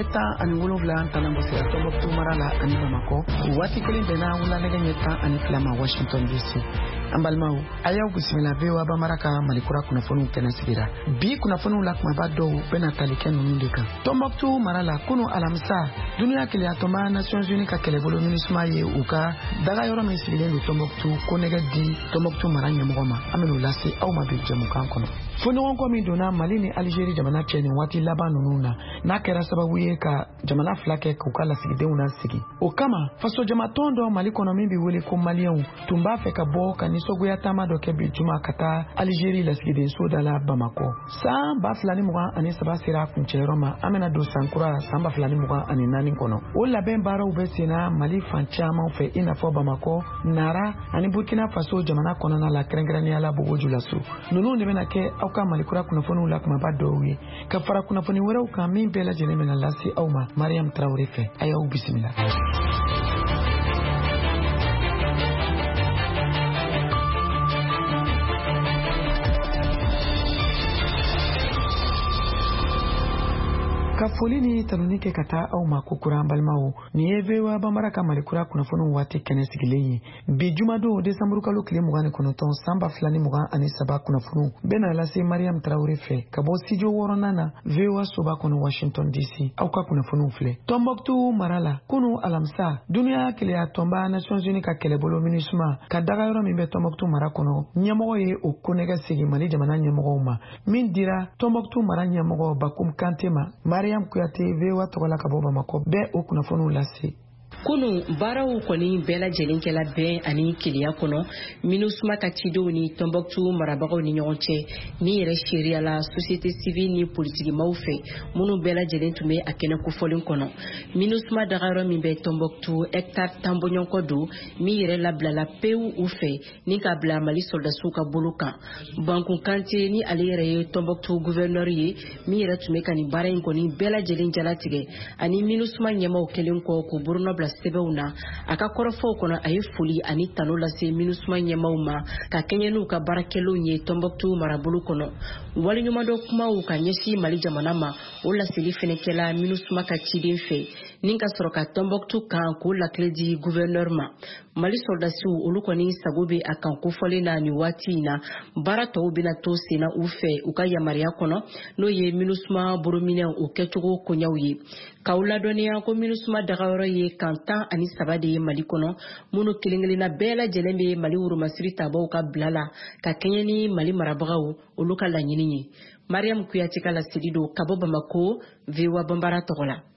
ɲɛta ani 7 tanango sera Tombouctou mara la ani Bamako waati kelen bɛnna wula nɛgɛ ɲɛ 12 ma Washington DC. An balimaw a y'aw bisimila VOA Bambara ka Malikura kunnafoniw kɛnɛ sigira. Bi kunnafoniw la kumaba dɔw bɛna tali kɛ ninnu de kan. Tombouctou mara la kunu alamisa duniya keleyatɔma Nations Unies ka kɛlɛbolo MINUSMA ye u ka daga yɔrɔ min sigilen don Tombouctou ko nɛgɛ di Tombouctou mara ɲɛmɔgɔ ma. An bɛn'u lase aw ma bi jɛmukan kɔnɔ. Fɔɲɔgɔnkɔ min donna Mali ni Algérie jamana cɛ nin waati laban ninnu na n'a kɛra sababu ye ka jamana fila kɛ k'u ka lasigidenw lasigi. O kama faso jamatɔn dɔ Mali kɔnɔ min bɛ wele ko Maliyɛnw tun b'a fɛ ka bɔ ka nisɔgoya taama dɔ kɛ bi juma ka taa Algérie lasigidenso da la Bamako. San 2023 sera a kuncɛyɔrɔ ma an bɛna don san kura san 2024 kɔnɔ. O labɛn baaraw bɛ senna Mali fan caman fɛ i n'a fɔ Bamako, Nara ani Burkina Faso jamana kɔnɔna la kɛrɛnkɛrɛnnenya la Bogojulaso. Ninnu de bɛna kɛ aw ka Malikura kunnafoniw la kumaba dɔw ye ka fara kunnafoni wɛrɛw kan min bɛɛ lajɛlen bɛna lase aw ma Mariam Traoré fɛ. A y'aw bisimila. Ka foli ni tanuni kɛ ka taa aw ma kokura an balimaw ni ye VOA Bambara ka Malikura kunnafoniw waati kɛnɛ sigilen ye. Bi jumadon Desanburu kalo tile 29 san 2023 kunnafoniw bɛna lase Mariam Traoré fɛ ka bɔ studio 6nan na VOA soba kɔnɔ Washington DC. Aw ka kunnafoniw filɛ. Tombouctou mara la kunu alamisa duniya keleyatɔnba Nations Unies ka kɛlɛbolo MINUSMA ka daga yɔrɔ min bɛ Tombouctou mara kɔnɔ ɲɛmɔgɔ ye o ko nɛgɛ sigi Mali jamana ɲɛmɔgɔw ma min dira Tombouctou mara ɲɛmɔgɔ Bakoum Kanté ma. Mariam Kuyate VOA tɔgɔla ka bɔ Bamako bɛɛ o kunnafoniw lase. Kunu baaraw kɔni bɛɛ lajɛlen kɛla bɛn ani keleya kɔnɔ MINUSMA ka cidenw ni Tombouctou marabagaw ni ɲɔgɔn cɛ ni yɛrɛ sariya la société civile ni politikimaw fɛ minnu bɛɛ lajɛlen tun bɛ a kɛnɛ kofɔlen kɔnɔ. MINUSMA dagayɔrɔ min bɛ Tombouctou hectare 10 bɔɲɔgɔnkɔ don min yɛrɛ labilala pewu u fɛ ni ka bila Mali soldasiw ka bolo kan. Bakoum Kanté ni ale yɛrɛ ye Tombouctou gouverneur ye min yɛrɛ tun bɛ ka nin baara in kɔni bɛɛ lajɛlen jalatigɛ ani MINUSMA ɲɛmaw kelen kɔ k'u burunɔ bila sɛbɛnw na a ka kɔrɔfɔw kɔnɔ a ye foli ani tano lase MINUSMA ɲɛmaw ma ka kɛɲɛ n'u ka baarakɛlaw ye Tombouctou marabolo kɔnɔ. Waliɲuman dɔ kumaw ka ɲɛsin Mali jamana ma o laseli fɛnɛ kɛla MINUSMA ka ciden fɛ ni ka sɔrɔ ka Tombouctou kan k'o lakile di gouverneur ma. Mali soldasiw olu kɔni sago bɛ a kan kofɔlen na ni waati in na baara tɔw bɛna to senna u fɛ u ka yamaruya kɔnɔ n'o ye MINUSMA borominɛw o kɛcogo koɲaw ye. K'aw ladɔnniya ko MINUSMA dagayɔrɔ ye kan 13 de ye Mali kɔnɔ minnu kelen-kelenna bɛɛ lajɛlen bɛ Mali wurumasiri tabaw ka bila la ka kɛɲɛ ni Mali marabagaw olu ka laɲini ye. Mariam Kuyate ka laseli don ka bɔ Bamako VOA Bambara tɔgɔ la.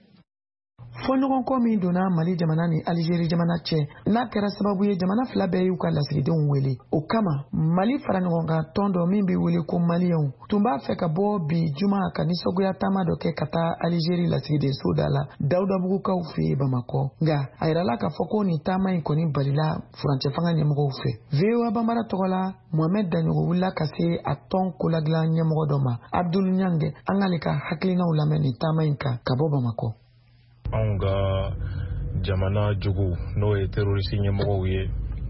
Fɔɲɔgɔnkɔ min donna Mali jamana ni Algérie jamana cɛ n'a kɛra sababu ye jamana fila bɛɛ y'u ka lasigidenw wele. O kama Mali fara ɲɔgɔn kan tɔn dɔ min bɛ wele ko Maliyɛnw tun b'a fɛ ka bɔ bi juma ka nisɔgoya taama dɔ kɛ ka taa Algérie lasigidenso da la Dawudabugukaw fɛ yen Bamako. Nka a yirala k'a fɔ ko nin taama in kɔni balila furancɛ fanga ɲɛmɔgɔw fɛ. VOA Bambara tɔgɔ la Mohamed Daɲogo wulila ka se a tɔn koladilan ɲɛmɔgɔ dɔ ma Abdul Nyange an k'ale ka hakilinaw lamɛn nin taama in kan ka bɔ Bamako. An ka jamana jugu n'o ye terroriste ɲɛmɔgɔw ye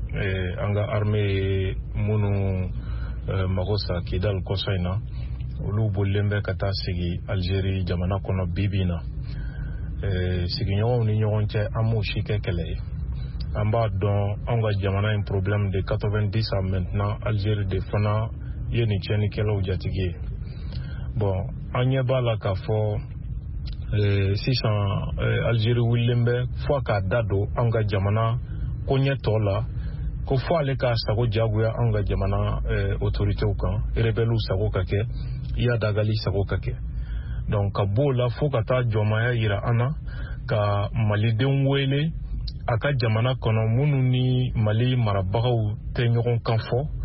an ka armée minnu mago sa Kidal kɔsɔ in na olu bolilen bɛ ka taa sigi Algérie jamana kɔnɔ bibi na sigiɲɔgɔnw ni ɲɔgɔn cɛ an m'o si kɛ kɛlɛ ye an b'a dɔn an ka jamana in problème de 90 ans maintenant Algérie de fana ye nin tiɲɛnikɛlaw jatigi ye bon an ɲɛ b'a la k'a fɔ sisan Algérie wulilen bɛ fo k'a da don an ka jamana koɲɛ tɔ la ko fo ale ka sago jagoya an ka jamana autoritéw kan rebelliw sago ka kɛ Yadagali sago ka kɛ donc ka b'o la fo ka taa jɔnmaya yira an na ka malidenw wele a ka jamana kɔnɔ minnu ni Mali marabagaw tɛ ɲɔgɔn kan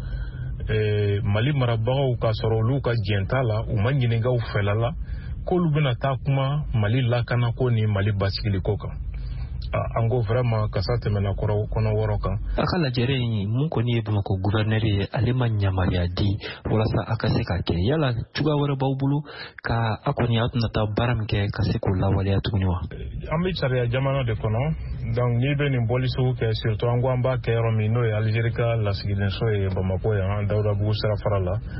fɔ Mali marabagaw ka sɔrɔ olu ka jɛnta la u ma ɲininkaw fɛla la k'olu bɛna taa kuma Mali lakana ko ni Mali basigili ko kan. An ko vraiment kasa tɛmɛna kɔnɔ wɔɔrɔ kan. A ka lajɛrɛ in mun kɔni ye Bamako gouverneur ye ale ma yamaruya di walasa a ka se ka kɛ yala cogoya wɛrɛ b'aw bolo ka a kɔni a tɛna taa baara min kɛ ka se k'o lawaleya tuguni wa? An bɛ sariya jamana de kɔnɔ donc n'i bɛ nin bɔli sugu kɛ surtout an ko an b'a kɛ yɔrɔ min n'o ye Algérie ka lasigidenso ye Bamako yan Dawudabugu sira fara la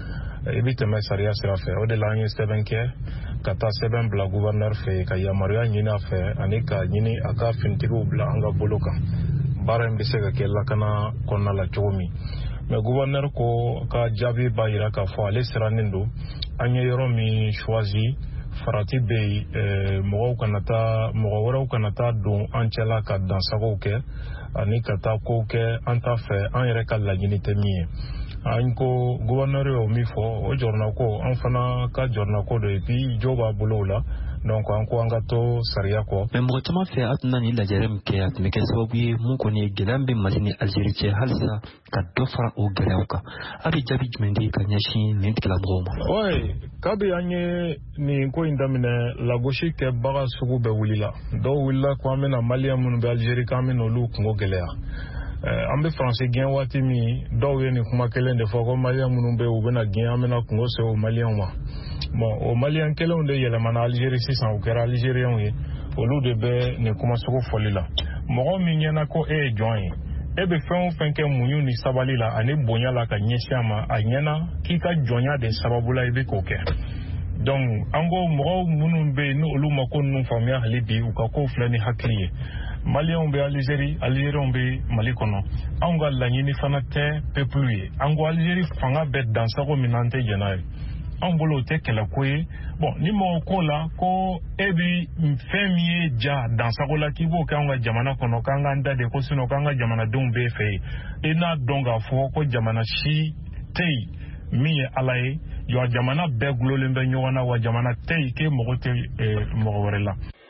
i bɛ tɛmɛ sariya sira fɛ. O de la an ye sɛbɛn kɛ ka taa sɛbɛn bila gouverneur fɛ ka yamaruya ɲini a fɛ ani ka ɲini a ka finitigiw bila an ka bolo kan. Baara in bɛ se ka kɛ lakana kɔnɔna la cogo min. Mais gouverneur ko ka jaabi b'a jira k'a fɔ ale sirannen don an ye yɔrɔ min choisi farati bɛ yen mɔgɔ wɛrɛw kana taa don an cɛla ka dansagow kɛ ani ka taa kow kɛ an t'a fɛ an yɛrɛ ka laɲini tɛ min ye. An ko gouverneur y'o min fɔ o jɔrɔna ko an fana ka jɔrɔna ko dɔ ye puis jo b'a bolo o la. Donc an ko an ka to sariya kɔ. Mais mɔgɔ caman fɛ a tɛna ni lajɛrɛ min kɛ a tun bɛ kɛ sababu ye mun kɔni ye gɛlɛya bɛ Mali ni Algérie cɛ halisa ka dɔ fara o gɛlɛyaw kan. A bɛ jaabi jumɛn di ka ɲɛsin nin tigilamɔgɔw ma? Oui, kabi an ye nin ko in daminɛ lagosi kɛbaga sugu bɛɛ wulila. Dɔw wulila ko an bɛna Maliyɛn minnu bɛ Algérie k'an bɛna olu kungo gɛlɛya. An bɛ Faransi gɛn waati min dɔw ye nin kuma kelen de fɔ ko Maliyɛn minnu bɛ u bɛna gɛn an bɛna kungo se o Maliyɛnw ma. Bon, o Maliyɛn kelenw de yɛlɛmana Algérie sisan u kɛra Algériens ye. Olu de bɛ nin kuma sugu fɔli la. Mɔgɔ min ɲɛna ko e ye jɔn ye e bɛ fɛn o fɛn kɛ muɲu ni sabali la ani bonya la ka ɲɛsin a ma a ɲɛna k'i ka jɔnya de sababu la i bɛ k'o kɛ. Donc an ko mɔgɔw minnu bɛ yen n'olu ma ko ninnu faamuya hali bi u ka kow filɛ ni hakili ye. Maliyɛnw bɛ Algérie, Algériens bɛ Mali kɔnɔ. Anw ka laɲini fana tɛ peuple ye. An ko Algérie fanga bɛ dansago min na an tɛ jɛn n'a ye. Anw bolo o tɛ kɛlɛko ye. Bon, ni mɔgɔ ko la ko e bɛ fɛn min ye ja dansago la k'i b'o kɛ an ka jamana kɔnɔ k'an k'an da de ko sinon k'an ka jamanadenw b'e fɛ yen. I n'a dɔn k'a fɔ ko jamana si tɛ yen min ye Ala ye. Wa jamana bɛɛ gulolen bɛ ɲɔgɔn na wa jamana tɛ yen k'e mago tɛ mɔgɔ wɛrɛ la.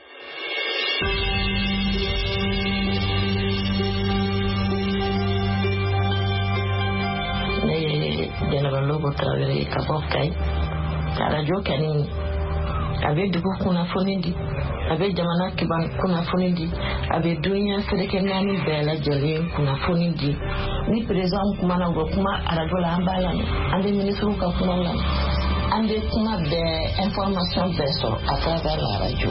General Lobo Traoré ka bɔ Kayi ka radio kɛni a bɛ dugu kunnafoni di a bɛ jamana kiban kunnafoni di a bɛ dunuya ferekɛ naani bɛɛ lajɛlen kunnafoni di ni président kumana u bɛ kuma radio la an b'a lamɛn an bɛ ministre ka kuma lamɛn an bɛ kuma bɛɛ information bɛɛ sɔrɔ à travers la radio.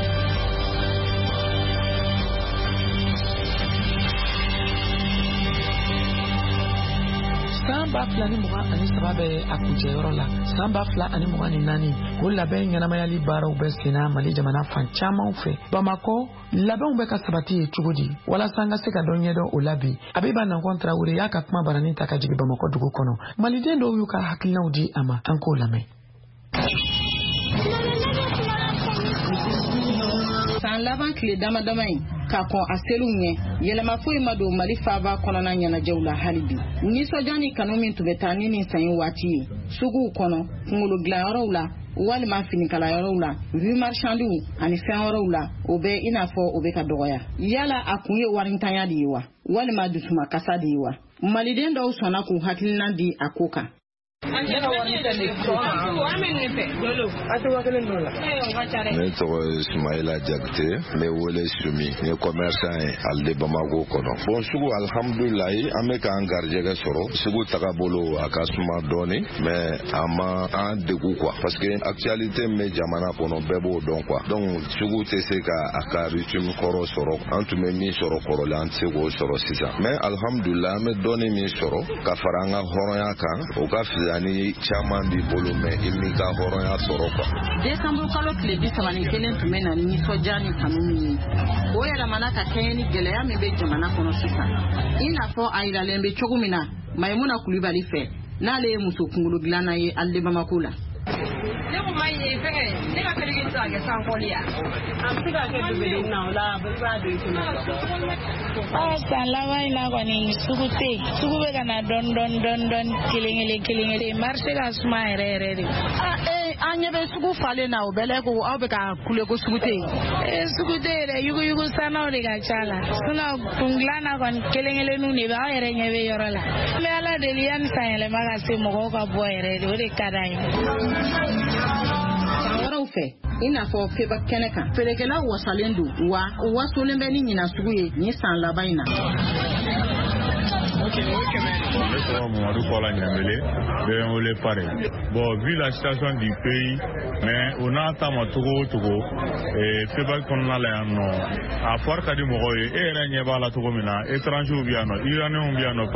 San 2023 bɛ a kuncɛyɔrɔ la. San 2024 o labɛn ɲɛnamayali baaraw bɛ senna Mali jamana fan caman fɛ. Bamako labɛnw bɛ ka sabati ye cogo di walasa an ka se ka dɔ ɲɛdɔn o la bi. Abiba Nankɔ Traoré y'a ka kuma barani ta ka jigin Bamako dugu kɔnɔ. Maliden dɔw y'u ka hakilinaw di a ma an k'o lamɛn. San laban tile damadama in ka kɔn a seliw ɲɛ yɛlɛma foyi ma don Mali faaba kɔnɔna ɲɛnajɛw la hali bi. Nisɔndiya ni kanu min tun bɛ taa ni nin sanyi waati ye suguw kɔnɔ kunkolo dilanyɔrɔw la walima finikalayɔrɔw la rue marchandiw ani fɛn wɛrɛw la o bɛ i n'a fɔ o bɛ ka dɔgɔya. Yala a kun ye warintanya de ye wa walima dusuma kasa de ye wa? Maliden dɔw sɔnna k'u hakilina di a ko kan. Ne tɔgɔ ye Sumayila Jakite n bɛ wele Sumi n ye commerçant ye ale Bamako kɔnɔ. Bon sugu alhamdulilayi an bɛ k'an garijɛgɛ sɔrɔ sugu tagabolo a ka suma dɔɔni mais a ma an degun quoi parce que actualité min bɛ jamana kɔnɔ bɛɛ b'o dɔn quoi donc sugu tɛ se ka a ka rythme kɔrɔ sɔrɔ an tun bɛ min sɔrɔ kɔrɔlen an tɛ se k'o sɔrɔ sisan mais alhamdulilayi an bɛ dɔɔni min sɔrɔ ka fara an ka hɔrɔnya kan o ka fisa ani caman b'i bolo mais i m'i ka hɔrɔnya sɔrɔ quoi. Décembre kalo tile 31 tun bɛ na ni nisɔndiya ni kanu min ye o yɛlɛmana ka kɛɲɛ ni gɛlɛya min bɛ jamana kɔnɔ sisan i n'a fɔ a yiralen bɛ cogo min na Mayimuna Kulibali fɛ n'ale ye muso kunkolo dilanna ye ale Bamako la. Ne ko ma ye fɛngɛ ne ka perigi tɛ se ka kɛ sankɔli ya an bɛ se ka kɛ duguden na o la bɛɛ b'a don i kunna. San laban in na kɔni sugu tɛ yen sugu bɛ ka na dɔɔni kelen marché ka suma yɛrɛ de. An ɲɛ bɛ sugu falen na o bɛɛ la ko aw bɛ ka kule ko sugu tɛ yen. Sugu tɛ yen dɛ yuguyugu sannaw de ka ca la sinon kun dilanna kɔni kelen-kelenninw de bɛ aw yɛrɛ ɲɛ bɛ yɔrɔ la. N bɛ Ala deli yanni san yɛlɛma ka se mɔgɔw ka bɔ yɛrɛ de o de ka d'an ye. Fan wɛrɛw fɛ i n'a fɔ feba kɛnɛ kan feerekɛlaw wasalen don wa u wasolen bɛ ni ɲina sugu ye ni san laban in na. Ne tɔgɔ Mamadu Kɔla Ɲamele bɛ wele pare. Bon, vu la situation du pays, mais on n'a ta ma togo o togo feba kɔnɔna la yan nɔ a fɔra ka di mɔgɔw ye e yɛrɛ ɲɛ b'a la togo min na étrangers bɛ yan nɔ Iraniens bɛ yan nɔ